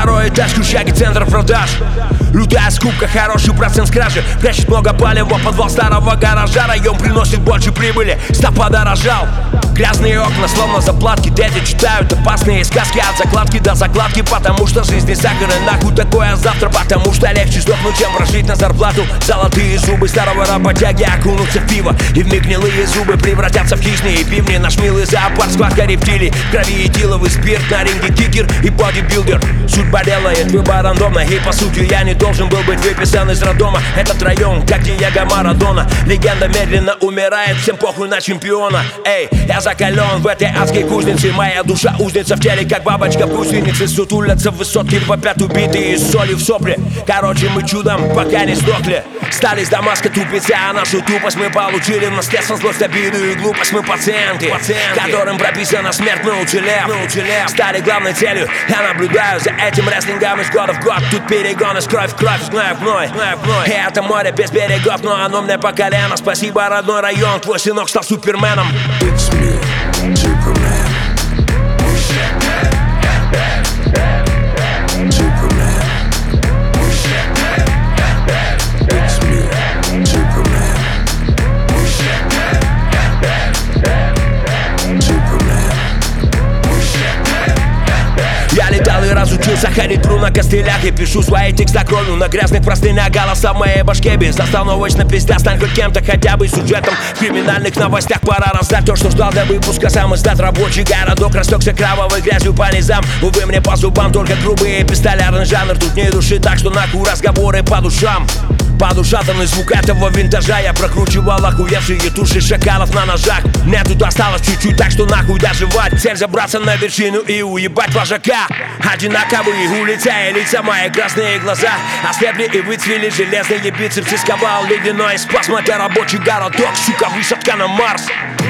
Второй этаж, крущаги, центр продаж. Лютая скупка, хороший процент с кражи. Прячет много палева, подвал старого гаража. Район приносит больше прибыли, став подорожал. Грязные окна, словно заплатки. Дети читают опасные сказки от закладки до закладки. Потому что жизнь не сахар, и нахуй такое завтра. Потому что легче сдохнуть, чем прожить на зарплату. Золотые зубы старого работяги окунутся в пиво, и вмиг гнилые зубы превратятся в хищные пивни. Наш милый зоопарк, схватка рептилий. В крови этиловый спирт, на ринге кикер и бодибилдер. Судьба делает выбор рандомно, и по сути я не должен был быть выписан из роддома. Этот район, как Диего Марадона. Легенда медленно умирает, всем похуй на чемпиона. Эй, я закален в этой адской кузнице. Моя душа узница в теле, как бабочка в гусенице. Сутулятся в высотке, вопят убитые с солью в сопли. Короче, мы чудом пока не сдохли. Стали с Дамаска тупицы, а нашу тупость мы получили в наследство. Злость, обиду и глупость, мы пациенты, которым прописана смерть, мы уцелев. Стали главной целью, я наблюдаю за этим рестлингом из года в год. Тут перегоны с кровь в кровь, знаю вновь. И это море без берегов, но оно мне по колено. Спасибо, родной район, твой сынок стал суперменом. It's me, Superman. Superman. It's me, Superman. Superman. Я летал и разучился ходить тру на костылях. И пишу свои текста кровью на грязных простынях. Голоса в моей башке безостановочно пиздят. Стань хоть кем-то, хотя бы сюжетом в криминальных новостях. Пора раздать то, что ждал до выпуска. Сам издат рабочий городок растекся кровавой грязью по низам. Увы, мне по зубам только грубый эпистолярный жанр. Тут не души, так что нахуй разговоры по душам. Подушатанный звук этого винтажа. Я прокручивал охуевшие туши шакалов на ножах. Мне тут осталось чуть-чуть, так что нахуй доживать. Цель забраться на вершину и уебать вожака. Одинаковые улицы и лица, мои красные глаза ослепли и выцвели железные бицепсы. Сковал ледяной спазм, это рабочий городок, сука, высадка на Марс.